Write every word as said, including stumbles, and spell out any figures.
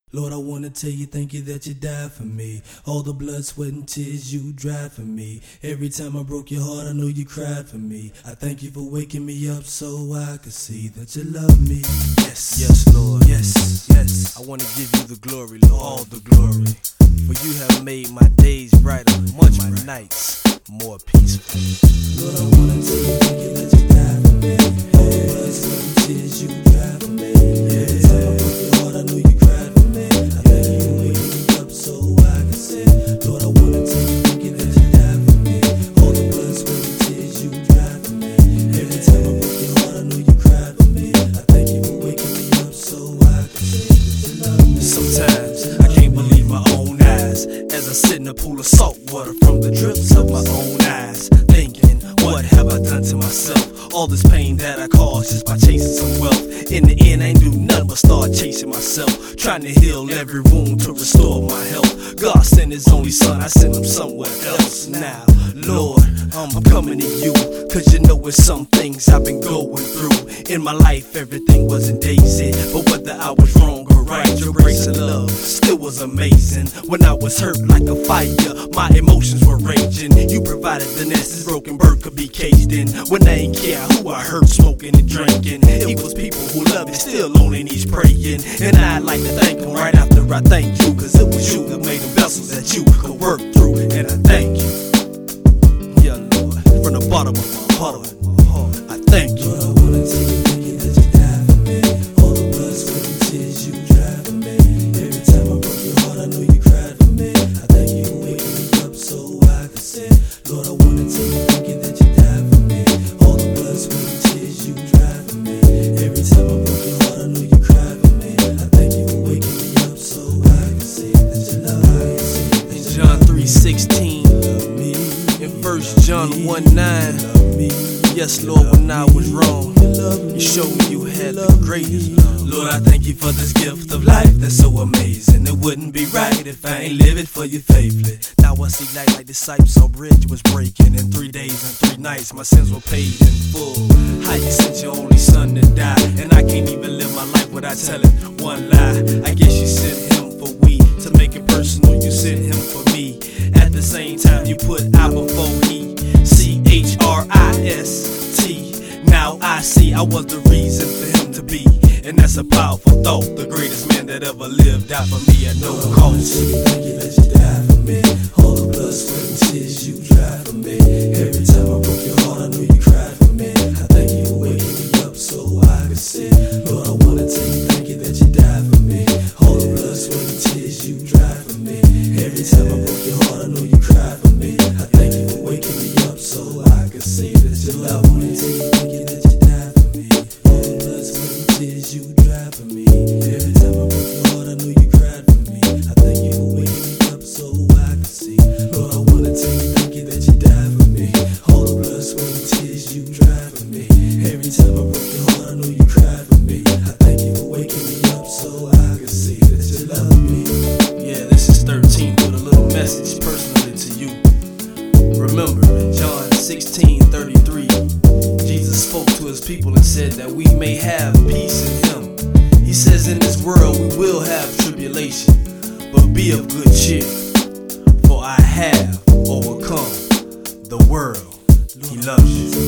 Lord, I wanna tell you thank you that you died for me. All the blood, sweat, and tears you dried for me. Every time I broke your heart, I know you cried for me. I thank you for waking me up so I could see that you love me. Yes, yes, Lord, yes, yes. I wanna give you the glory, Lord, all the glory. For you have made my days brighter, much my nights more peaceful. Lord, I wanna tell you thank you that you died for me. All the blood, sweat, and tears you dried for me. Every time I broke your heart, I know you cried for me. I thank you for waking me up so I can see. Lord, I wanna tell you thank you that you died for me. All the blood, sweat, and tears you dried for me. Every time I broke your heart, I know you cried for me. I thank you for waking me up so I can see that you love me. Sometimes I can't believe my own eyes as I sit in a pool of salt water from the drips of my own eyes, thinking, what have I done to myself? All this pain that I caused just by chasing some wealth. In the end, I ain't do nothing but start chasing myself, trying to heal every wound to restore my health. God sent his only son, I sent him somewhere else. Now, Lord, I'm coming to you, cause you know it's some things I've been going through. In my life, everything wasn't daisy, but whether I was wrong or right, your grace and love still was amazing. When I was hurt like a fire, my emotions were raging. You provided the nest this broken bird could be caged in. When I ain't care who I hurt, smoking and drinking, it was people who love me, still only needs praying. And I'd like to thank them right after I thank you, cause it was you that made the vessels that you could work through. And I thank you, yeah Lord, from the bottom of my heart, I thank you. Lord, I wanna tell you thank you that you died for me. All the blood, sweat, and tears you dried for me. Every time I broke your heart, I know you cried for me. I thank you for waking me up so I could see. Lord, I wanna tell you thank you that you died for me. All the blood, sweat, and tears you dried for me. Every time I broke your heart, I know you cried for me. I thank you for waking me up so I could see that you love me. In John three sixteen, in First John one nine, yes Lord, when I was wrong, you showed me you had the greatest love. Lord, I thank you for this gift of life that's so amazing. It wouldn't be right if I ain't live it for you faithfully. Now I see light like the Cypress bridge was breaking. In three days and three nights, my sins were paid in full. How you sent your only son to die, and I can't even live my life without telling one lie. I guess you sent him for we, to make it personal, you sent him for me. At the same time, you put I before he, C H R I S T. Now I see I was the reason for him to be, and that's a powerful thought. The greatest man that ever lived died for me at no cost. Thank you that you died for me. All the blood, sweat, and tears you dried for me. Every time I broke your heart, I know you cried for me. I thank you for waking me up so I could see. Lord, I wanna tell you thank you that you died for me. All the blood, sweat, and tears you dried for me. Every time I broke your heart, I know you cried for me. I thank you for waking me up so I could see that you love me. Thank you that you died for me. All the blood, sweat, and tears you dried for me. Every time I broke your heart, I know you cried for me. I thank you for waking me up so I could see. Lord, I wanna tell you thank you that you died for me. All the blood, sweat, and tears you dried for me. Every time I broke your heart, I know you cried for me. I thank you for waking me up so I could see that you love me. Yeah, this is thirteen with a little message personally to you. Remember, in John sixteen thirty-three, Jesus spoke to his people and said that we may have peace in him. He says in this world we will have tribulation, but be of good cheer, for I have overcome the world. He loves you.